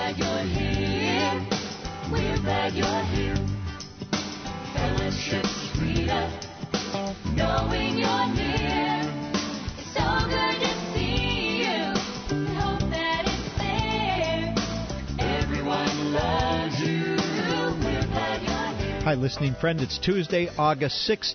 glad you're here. We're glad you're here. Fellowship's freedom, knowing you're near. It's so good to see you. We hope that it's there. Everyone loves you. We're glad you're here. Hi, listening friend. It's Tuesday, August 6,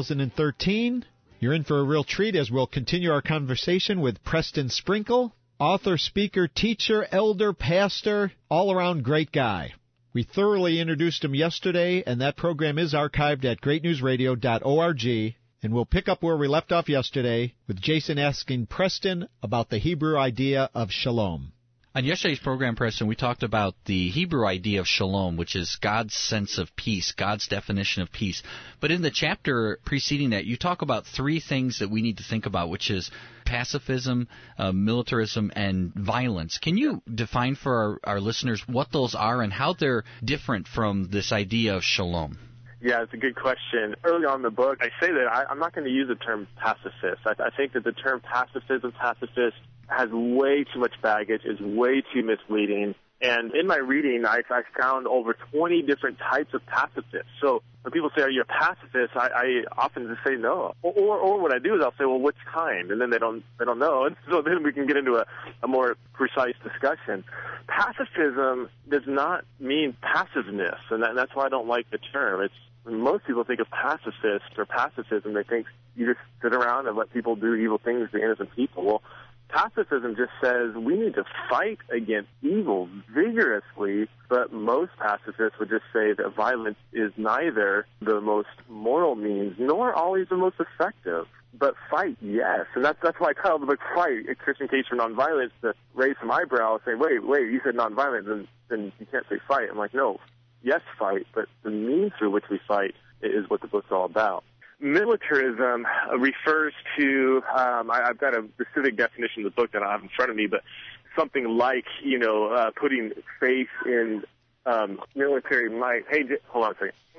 2013. You're in for a real treat as we'll continue our conversation with Preston Sprinkle, author, speaker, teacher, elder, pastor, all-around great guy. We thoroughly introduced him yesterday, and that program is archived at greatnewsradio.org. And we'll pick up where we left off yesterday with Jason asking Preston about the Hebrew idea of shalom. On yesterday's program, Preston, we talked about the Hebrew idea of shalom, which is God's sense of peace, God's definition of peace. But in the chapter preceding that, you talk about three things that we need to think about, which is pacifism, militarism, and violence. Can you define for our listeners what those are and how they're different from this idea of shalom? Yeah, it's a good question. Early on in the book, I say that I'm not going to use the term pacifist. I think that the term pacifist has way too much baggage, is way too misleading. And in my reading, I found over 20 different types of pacifists. So when people say, are you a pacifist? I often just say no. Or what I do is I'll say, well, which kind? And then they don't know. And so then we can get into a more precise discussion. Pacifism does not mean passiveness, and that's why I don't like the term. When most people think of pacifist or pacifism, they think you just sit around and let people do evil things to innocent people. Well, pacifism just says we need to fight against evil vigorously, but most pacifists would just say that violence is neither the most moral means nor always the most effective. But fight, yes. And that's why I titled the book Fight, A Christian Case for Nonviolence, to raise some eyebrows, say, wait, you said nonviolence, then you can't say fight. I'm like, no, yes, fight, but the means through which we fight is what the book's all about. Militarism refers to, I've got a specific definition in the book that I have in front of me, but something like, putting faith in military might. Hey, hold on a second. You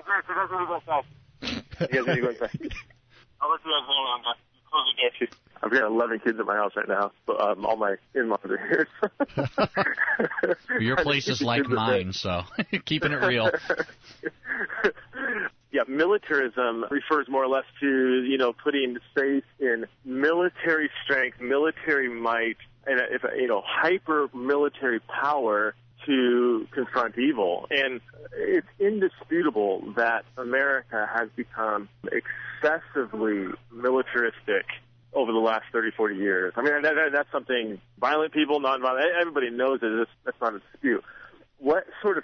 guys need to go inside. I'll let you guys hang on. Close the door. I've got 11 kids at my house right now, so all my in-laws are here. Your place is like mine, so keeping it real. Yeah, militarism refers more or less to, putting faith in military strength, military might, and hyper military power to confront evil. And it's indisputable that America has become excessively militaristic over the last 30, 40 years. I mean, that's something violent people, nonviolent, everybody knows it. That's not a dispute. What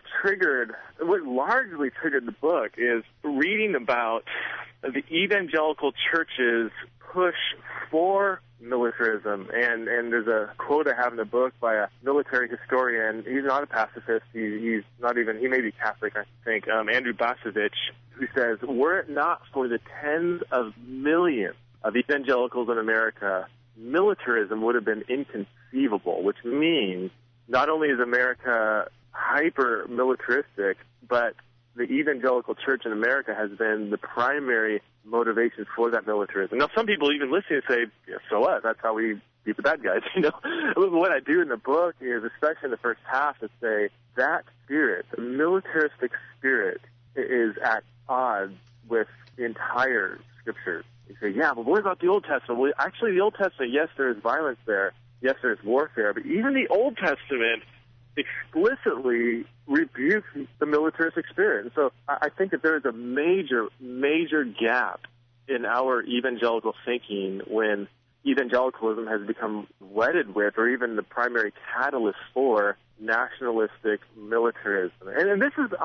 largely triggered the book is reading about the evangelical church's push for militarism. And there's a quote I have in the book by a military historian. He's not a pacifist. He's not even, he may be Catholic, I think, Andrew Basovich, who says, were it not for the tens of millions of evangelicals in America, militarism would have been inconceivable, which means not only is America hyper-militaristic, but the evangelical church in America has been the primary motivation for that militarism. Now, some people even listen and say, yeah, so what? That's how we beat the bad guys, What I do in the book is, especially in the first half, is say that spirit, the militaristic spirit, is at odds with the entire Scriptures. You say, yeah, but what about the Old Testament? Well, actually, the Old Testament, yes, there is violence there. Yes, there is warfare. But even the Old Testament explicitly rebukes the militaristic spirit. And so I think that there is a major, major gap in our evangelical thinking when evangelicalism has become wedded with, or even the primary catalyst for, nationalistic militarism. And this is,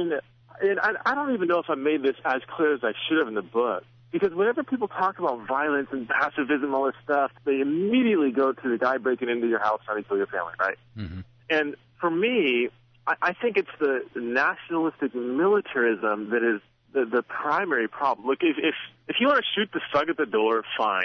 I don't even know if I made this as clear as I should have in the book. Because whenever people talk about violence and pacifism, all this stuff, they immediately go to the guy breaking into your house trying to kill your family, right? Mm-hmm. And for me, I think it's the nationalistic militarism that is the primary problem. Look, if you want to shoot the thug at the door, fine.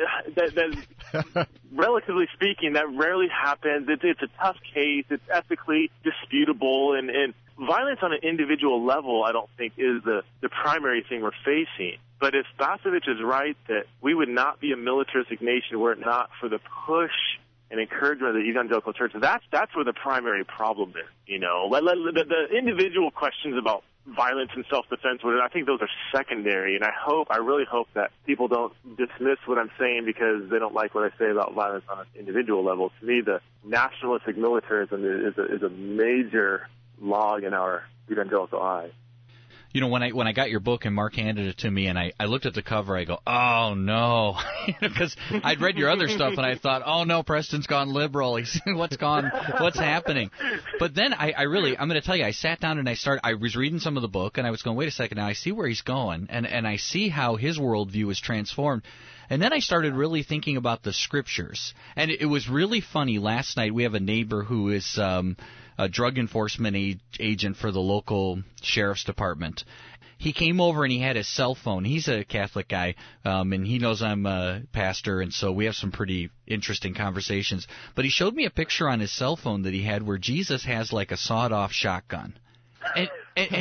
That relatively speaking, that rarely happens. It's a tough case. It's ethically disputable, and violence on an individual level, I don't think, is the primary thing we're facing. But if Basovich is right that we would not be a militaristic nation were it not for the push and encouragement of the evangelical church, that's where the primary problem is. The individual questions about violence and self-defense, I think those are secondary, and I really hope that people don't dismiss what I'm saying because they don't like what I say about violence on an individual level. To me, the nationalistic militarism is a major log in our evangelical eye. When I got your book and Mark handed it to me and I looked at the cover, I go, oh no, because I'd read your other stuff and I thought, oh no, Preston's gone liberal. What's happening? But then I'm going to tell you, I sat down and I was reading some of the book and I was going, wait a second, now I see where he's going and I see how his worldview is transformed. And then I started really thinking about the scriptures. And it was really funny. Last night we have a neighbor who is a drug enforcement agent for the local sheriff's department. He came over and he had his cell phone. He's a Catholic guy, and he knows I'm a pastor, and so we have some pretty interesting conversations. But he showed me a picture on his cell phone that he had where Jesus has like a sawed-off shotgun. And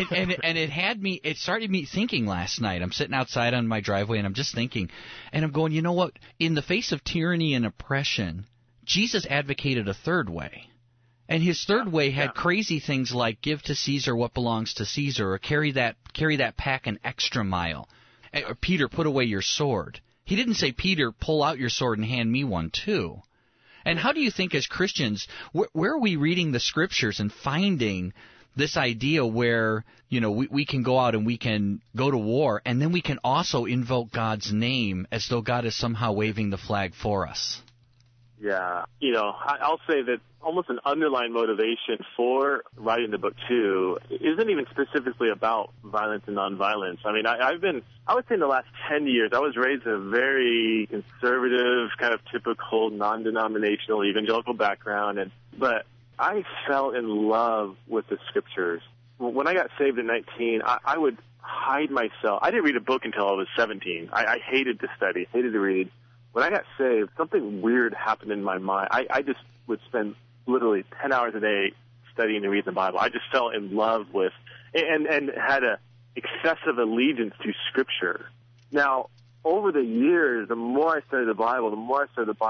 it started me thinking last night. I'm sitting outside on my driveway and I'm just thinking, and I'm going, you know what? In the face of tyranny and oppression, Jesus advocated a third way. And his third way had crazy things like give to Caesar what belongs to Caesar, or carry that pack an extra mile. Or Peter, put away your sword. He didn't say, Peter, pull out your sword and hand me one too. And how do you think as Christians, where are we reading the scriptures and finding this idea where, we can go out and we can go to war, and then we can also invoke God's name as though God is somehow waving the flag for us? Yeah, I'll say that almost an underlying motivation for writing the book too isn't even specifically about violence and nonviolence. I mean, I would say in the last 10 years, I was raised in a very conservative, kind of typical non-denominational evangelical background, but I fell in love with the scriptures. When I got saved at 19, I would hide myself. I didn't read a book until I was 17. I hated to study, hated to read. When I got saved, something weird happened in my mind. I just would spend literally 10 hours a day studying and reading the Bible. I just fell in love with and had a excessive allegiance to Scripture. Now, over the years, the more I studied the Bible, the more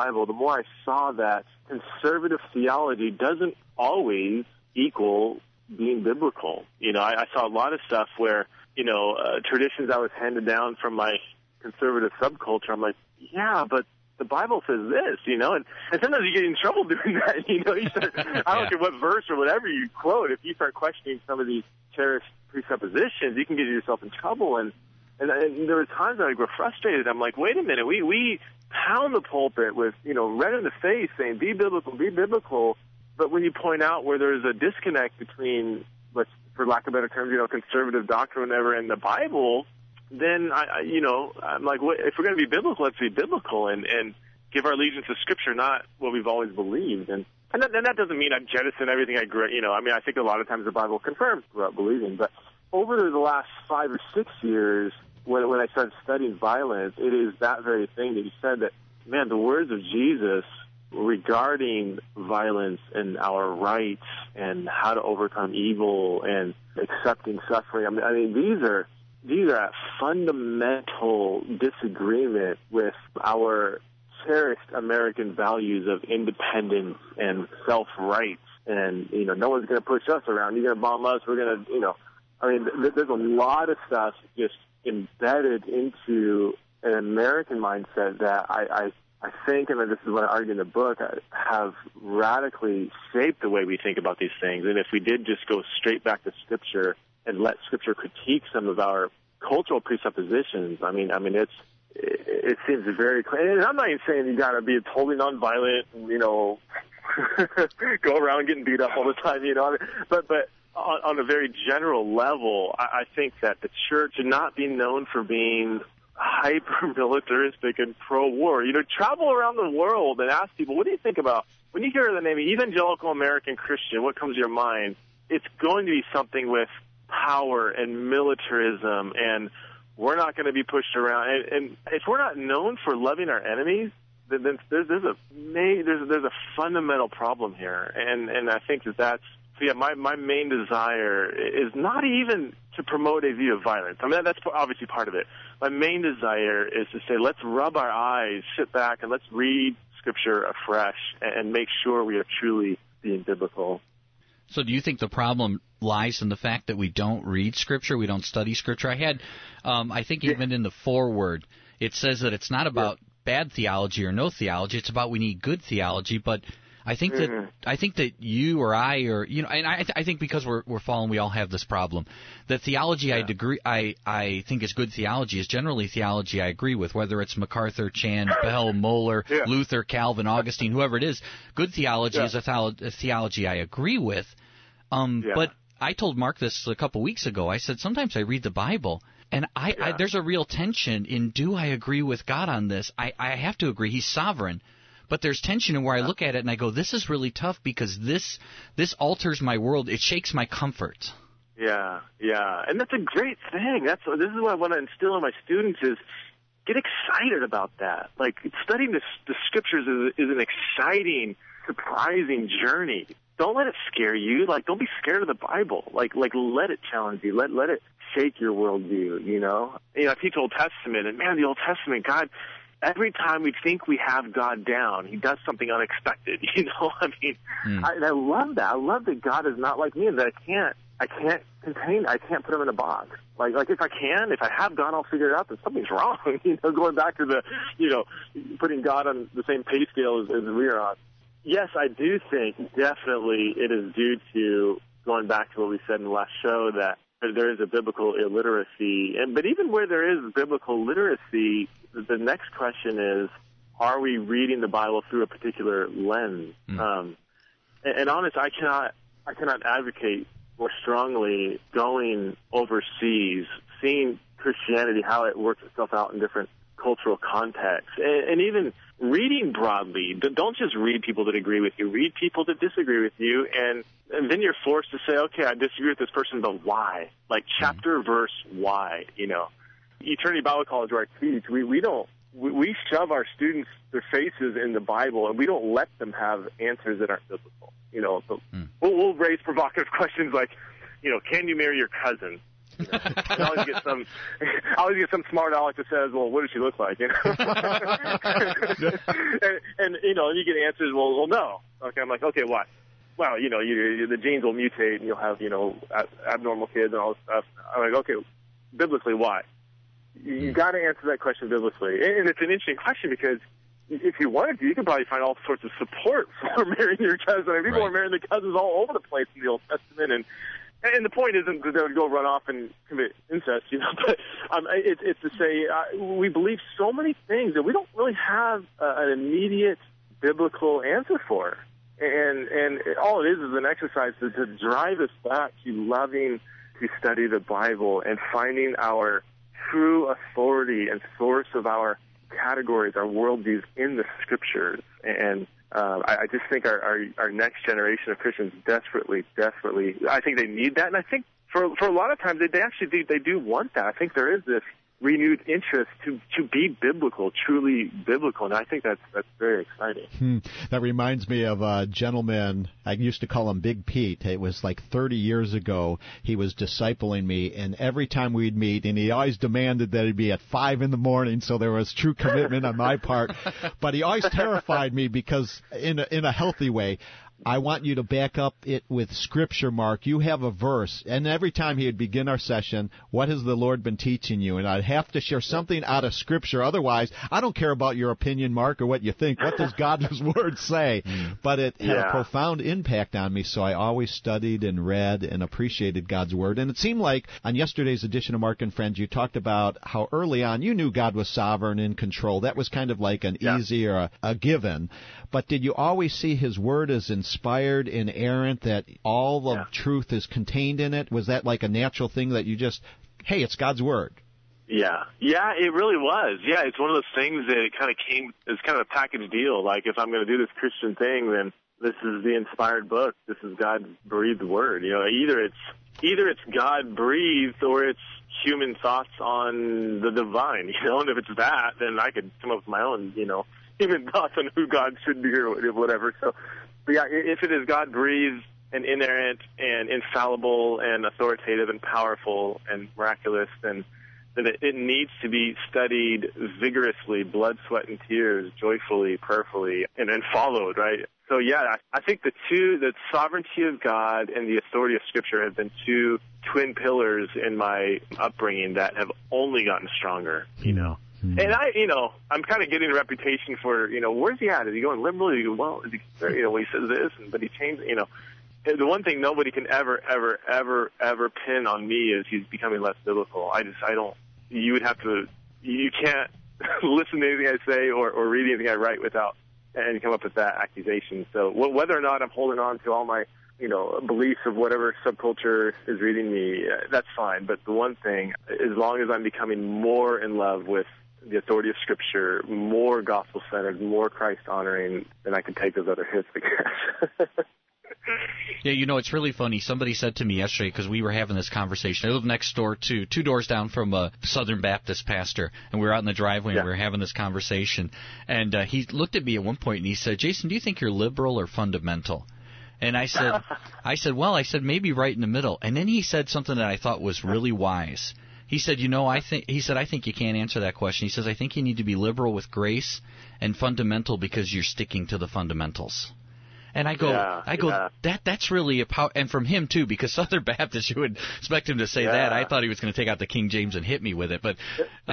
I saw that conservative theology doesn't always equal being biblical. I saw a lot of stuff where, traditions that was handed down from my conservative subculture, I'm like, yeah, but the Bible says this, and sometimes you get in trouble doing that, you start, I don't care what verse or whatever you quote, if you start questioning some of these cherished presuppositions, you can get yourself in trouble, and there were times that I grow frustrated. I'm like, wait a minute, we pound the pulpit with, red in the face saying, be biblical, but when you point out where there's a disconnect between, for lack of better terms, conservative doctrine whatever, and the Bible, then I'm like, if we're going to be biblical, let's be biblical and give our allegiance to Scripture, not what we've always believed. And that doesn't mean I jettison everything I grew. I think a lot of times the Bible confirms what I'm believing. But over the last 5 or 6 years, when I started studying violence, it is that very thing that you said that, man, the words of Jesus regarding violence and our rights and how to overcome evil and accepting suffering. I mean, these are at fundamental disagreement with our cherished American values of independence and self-rights. And, no one's going to push us around. You're going to bomb us. We're going to, there's a lot of stuff just embedded into an American mindset that I think, and this is what I argue in the book, have radically shaped the way we think about these things. And if we did just go straight back to Scripture and let Scripture critique some of our cultural presuppositions, it seems very clear. And I'm not even saying you got to be totally nonviolent, go around getting beat up all the time, But on a very general level, I think that the church should not be known for being hyper-militaristic and pro-war. Travel around the world and ask people, what do you think about, when you hear the name Evangelical American Christian, what comes to your mind? It's going to be something with power and militarism, and we're not going to be pushed around. And if we're not known for loving our enemies, then there's a fundamental problem here. And I think that's my main desire is not even to promote a view of violence. That's obviously part of it. My main desire is to say, let's rub our eyes, sit back, and let's read Scripture afresh and make sure we are truly being biblical. So do you think the problem lies in the fact that we don't read Scripture, we don't study Scripture? I think even in the foreword, it says that it's not about bad theology or no theology. It's about we need good theology. But I think that you or I or and I think because we're fallen, we all have this problem. The theology I think is good theology is generally theology I agree with, whether it's MacArthur, Chan, Bell, Moeller, Luther, Calvin, Augustine, whoever it is. Good theology is a theology I agree with. But I told Mark this a couple weeks ago. I said sometimes I read the Bible. And there's a real tension in, do I agree with God on this? I have to agree. He's sovereign. But there's tension in where I look at it and I go, this is really tough because this alters my world. It shakes my comfort. Yeah. And that's a grethis is what I want to instill in my students is get excited about that. Like, studying the Scriptures is an exciting, surprising journey. Don't let it scare you. Like, don't be scared of the Bible. Like let it challenge you. Let it shake your worldview, I teach Old Testament, and man, the Old Testament, God, every time we think we have God down, He does something unexpected, I love that. I love that God is not like me, and that I can't put Him in a box. Like if I have God, I'll figure it out, then something's wrong, going back to the, putting God on the same pay scale as we're on. Yes, I do think definitely it is due to, going back to what we said in the last show, that there is a biblical illiteracy. But even where there is biblical literacy, the next question is, are we reading the Bible through a particular lens? And honest, I cannot advocate more strongly going overseas, seeing Christianity, how it works itself out in different cultural contexts, and even reading broadly. Don't just read people that agree with you. Read people that disagree with you, and then you're forced to say, okay, I disagree with this person, but why? Like chapter, verse, why? Eternity Bible College, where I teach, we shove our students, their faces in the Bible, and we don't let them have answers that aren't biblical. So we'll raise provocative questions like, can you marry your cousin? I always get some smart aleck that says, well, what does she look like? and you get answers, well, no. Okay, I'm like, okay, why? Well, the genes will mutate and you'll have, abnormal kids and all this stuff. I'm like, okay, biblically, why? You got to answer that question biblically. And it's an interesting question because if you wanted to, you could probably find all sorts of support for marrying your cousin. I mean, people are marrying their cousins all over the place in the Old Testament, and the point isn't that they would go run off and commit incest, but it's to say we believe so many things that we don't really have an immediate biblical answer for. And all it is an exercise to drive us back to loving to study the Bible and finding our true authority and source of our categories, our worldviews in the Scriptures. And I just think our next generation of Christians desperately, I think they need that. And I think for a lot of times they do want that. I think there is this renewed interest to be biblical, truly biblical, and I think that's very exciting. That reminds me of a gentleman, I used to call him Big Pete. It was like 30 years ago. He was discipling me, and every time we'd meet, and he always demanded that it'd be at 5 in the morning, so there was true commitment on my part. But he always terrified me because, in a healthy way, I want you to back up it with Scripture, Mark. You have a verse. And every time he would begin our session, what has the Lord been teaching you? And I'd have to share something out of Scripture. Otherwise, I don't care about your opinion, Mark, or what you think. What does God's Word say? But it had a profound impact on me, so I always studied and read and appreciated God's Word. And it seemed like on yesterday's edition of Mark and Friends, you talked about how early on you knew God was sovereign and in control. That was kind of like an easy or a given. But did you always see His Word as inspired, inerrant, that all of truth is contained in it? Was that like a natural thing that you just, hey, it's God's Word? Yeah, it really was. Yeah, it's one of those things that it kind of came as kind of a package deal. Like, if I'm going to do this Christian thing, then this is the inspired book. This is God's breathed Word. Either it's God breathed or it's human thoughts on the divine. And if it's that, then I could come up with my own, human thoughts on who God should be or whatever. So, but yeah, if it is God breathed and inerrant and infallible and authoritative and powerful and miraculous, then And it needs to be studied vigorously, blood, sweat, and tears, joyfully, prayerfully, and then followed, right? So, yeah, I think the sovereignty of God and the authority of Scripture have been two twin pillars in my upbringing that have only gotten stronger, you know. Mm-hmm. And I'm kind of getting a reputation for, where's he at? Is he going liberal? Is he going, well, is he, he says this, but he changed, The one thing nobody can ever pin on me is he's becoming less biblical. You can't listen to anything I say or read anything I write without and come up with that accusation. So whether or not I'm holding on to all my, beliefs of whatever subculture is reading me, that's fine. But the one thing, as long as I'm becoming more in love with the authority of Scripture, more gospel-centered, more Christ-honoring, then I can take those other hits, I guess. Yeah, it's really funny. Somebody said to me yesterday, because we were having this conversation. I live next door to, 2 doors down from a Southern Baptist pastor, and we were out in the driveway and we were having this conversation. And he looked at me at one point and he said, "Jason, do you think you're liberal or fundamental?" And I said, maybe right in the middle. And then he said something that I thought was really wise. He said, I think you can't answer that question. He says, I think you need to be liberal with grace and fundamental because you're sticking to the fundamentals. And I go, that's really a power, and from him too, because Southern Baptist, you would expect him to say that. I thought he was going to take out the King James and hit me with it, but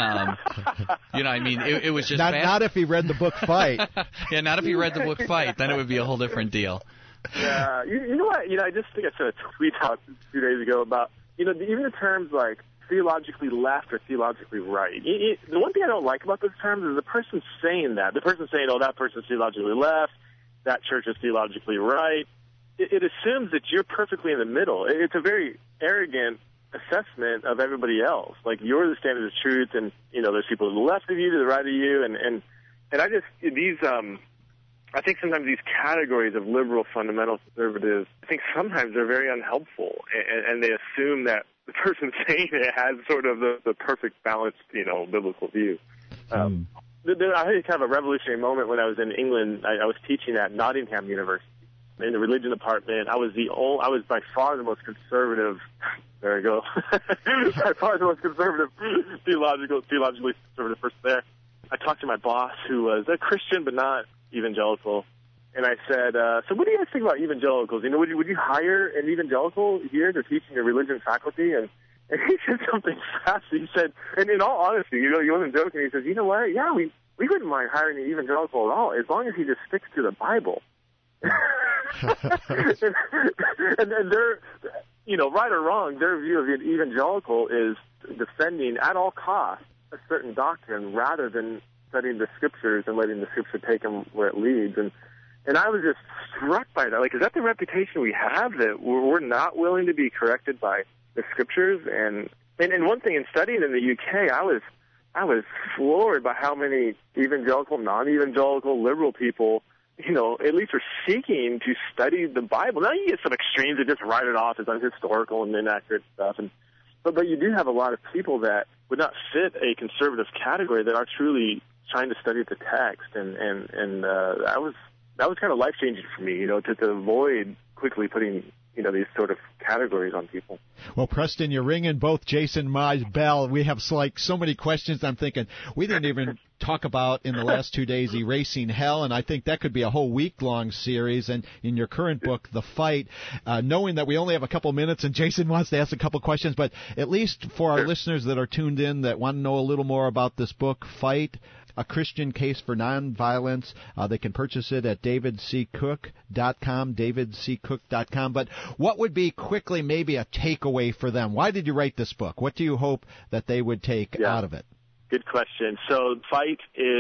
it was just not if he read the book Fight. Yeah, not if he read the book Fight, then it would be a whole different deal. Yeah, you know what? I just think I said a tweet out 2 days ago about even the terms like theologically left or theologically right. The one thing I don't like about those terms is the person saying that. The person saying, "Oh, that person's theologically left. That church is theologically right." It assumes that you're perfectly in the middle. It's a very arrogant assessment of everybody else. Like, you're the standard of truth, and there's people to the left of you, to the right of you, and I just I think sometimes these categories of liberal, fundamental, conservative, I think sometimes they're very unhelpful, and they assume that the person saying it has sort of the perfect balanced, biblical view. I had kind of a revolutionary moment when I was in England. I was teaching at Nottingham University in the religion department. I was by far the most conservative. There you go. By far the most conservative, theologically conservative person there. I talked to my boss, who was a Christian but not evangelical, and I said, "So what do you guys think about evangelicals? Would you hire an evangelical here to teach in your religion faculty?" And he said something fast. He said, and in all honesty, he wasn't joking. He says, "You know what? Yeah, we wouldn't mind hiring an evangelical at all, as long as he just sticks to the Bible." and they're, right or wrong, their view of an evangelical is defending at all costs a certain doctrine rather than studying the Scriptures and letting the Scripture take them where it leads. And I was just struck by that. Like, is that the reputation we have, that we're not willing to be corrected by the Scriptures? And one thing, in studying in the UK, I was floored by how many evangelical, non-evangelical, liberal people, at least are seeking to study the Bible. Now you get some extremes that just write it off as unhistorical and inaccurate stuff, but you do have a lot of people that would not fit a conservative category that are truly trying to study the text, and that was kind of life changing for me, to avoid quickly putting these sort of categories on people. Well, Preston, you're ringing both Jason and my bell. We have so many questions. I'm thinking we didn't even talk about in the last 2 days Erasing Hell, and I think that could be a whole week-long series. And in your current book, The Fight, knowing that we only have a couple minutes and Jason wants to ask a couple questions, but at least for our listeners that are tuned in that want to know a little more about this book, Fight, A Christian Case for Nonviolence. They can purchase it at davidccook.com, davidccook.com. But what would be quickly maybe a takeaway for them? Why did you write this book? What do you hope that they would take out of it? Good question. So Fight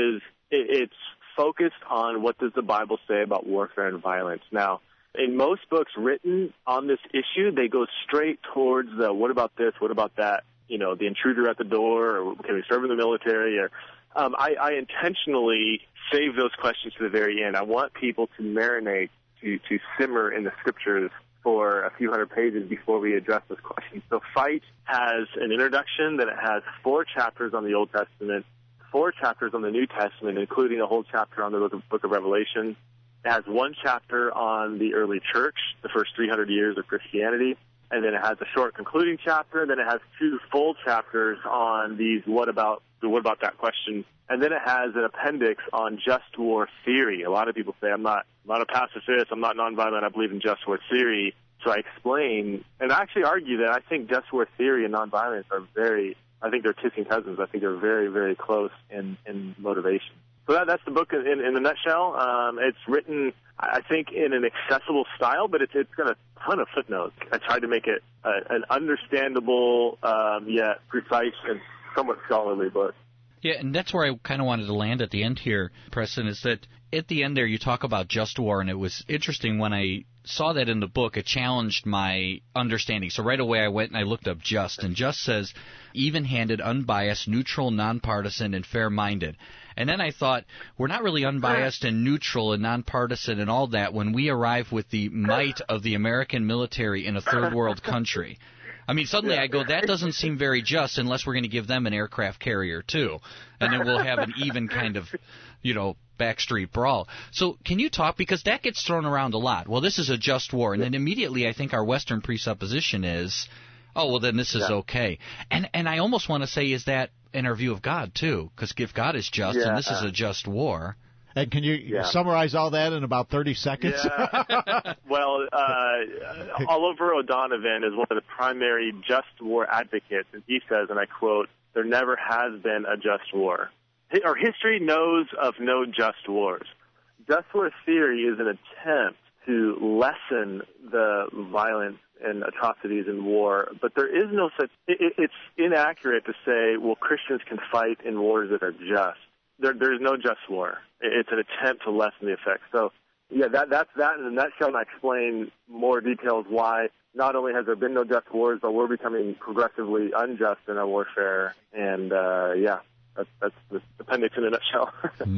it's focused on what does the Bible say about warfare and violence. Now, in most books written on this issue, they go straight towards the what about this, what about that, the intruder at the door, or can we serve in the military, or I intentionally save those questions to the very end. I want people to marinate, to simmer in the Scriptures for a few hundred pages before we address those questions. So Fight has an introduction, then it has 4 chapters on the Old Testament, 4 chapters on the New Testament, including a whole chapter on the book of Revelation. It has 1 chapter on the early church, the first 300 years of Christianity. and then it has a short concluding chapter, and then it has 2 full chapters on these what about that question, and then it has an appendix on just war theory. A lot of people say, I'm not a pacifist, I'm not nonviolent, I believe in just war theory. So I explain, and I actually argue that I think just war theory and nonviolence are I think they're kissing cousins. I think they're very, very close in motivation. So that's the book in a nutshell. It's written, I think, in an accessible style, but it's got a ton of footnotes. I tried to make it an understandable, yet precise and somewhat scholarly book. Yeah, and that's where I kind of wanted to land at the end here, Preston, is that at the end there you talk about just war, and it was interesting when I saw that in the book, it challenged my understanding. So right away I went and I looked up just, and just says even-handed, unbiased, neutral, nonpartisan, and fair-minded. And then I thought, we're not really unbiased and neutral and nonpartisan and all that when we arrive with the might of the American military in a third-world country. I mean, suddenly I go, that doesn't seem very just unless we're going to give them an aircraft carrier, too. And then we'll have an even kind of, backstreet brawl. So can you talk, because that gets thrown around a lot. Well, this is a just war. And then immediately I think our Western presupposition is, oh, well, then this is okay. And I almost want to say, is that in our view of God, too? Because if God is just and this is a just war. And can you summarize all that in about 30 seconds? Yeah. Well, Oliver O'Donovan is one of the primary just war advocates, and he says, and I quote, "There never has been a just war. Our history knows of no just wars. Just war theory is an attempt to lessen the violence and atrocities in war, but there is no such. It's inaccurate to say, well, Christians can fight in wars that are just. There's no just war. It's an attempt to lessen the effects. So, yeah, that's that in a nutshell, and I explain more details why not only has there been no just wars, but we're becoming progressively unjust in our warfare. And, that's the appendix in a nutshell.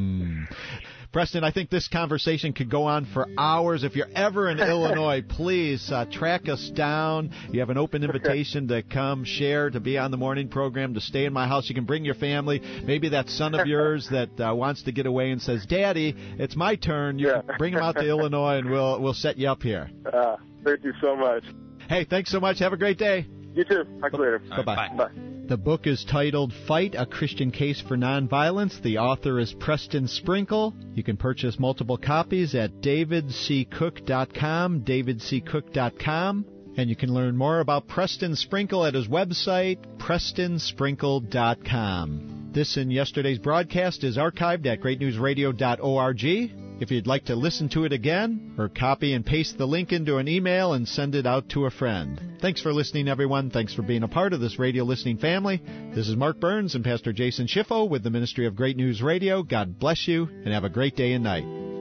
Preston, I think this conversation could go on for hours. If you're ever in Illinois, please track us down. You have an open invitation to come share, to be on the morning program, to stay in my house. You can bring your family. Maybe that son of yours that wants to get away and says, Daddy, it's my turn. You can bring him out to Illinois, and we'll set you up here. Thank you so much. Hey, thanks so much. Have a great day. You too. Talk to you later. Bye-bye. Bye. The book is titled Fight, A Christian Case for Nonviolence. The author is Preston Sprinkle. You can purchase multiple copies at davidccook.com, davidccook.com. And you can learn more about Preston Sprinkle at his website, prestonsprinkle.com. This and yesterday's broadcast is archived at greatnewsradio.org. If you'd like to listen to it again, or copy and paste the link into an email and send it out to a friend. Thanks for listening, everyone. Thanks for being a part of this radio listening family. This is Mark Burns and Pastor Jason Schiffo with the Ministry of Great News Radio. God bless you, and have a great day and night.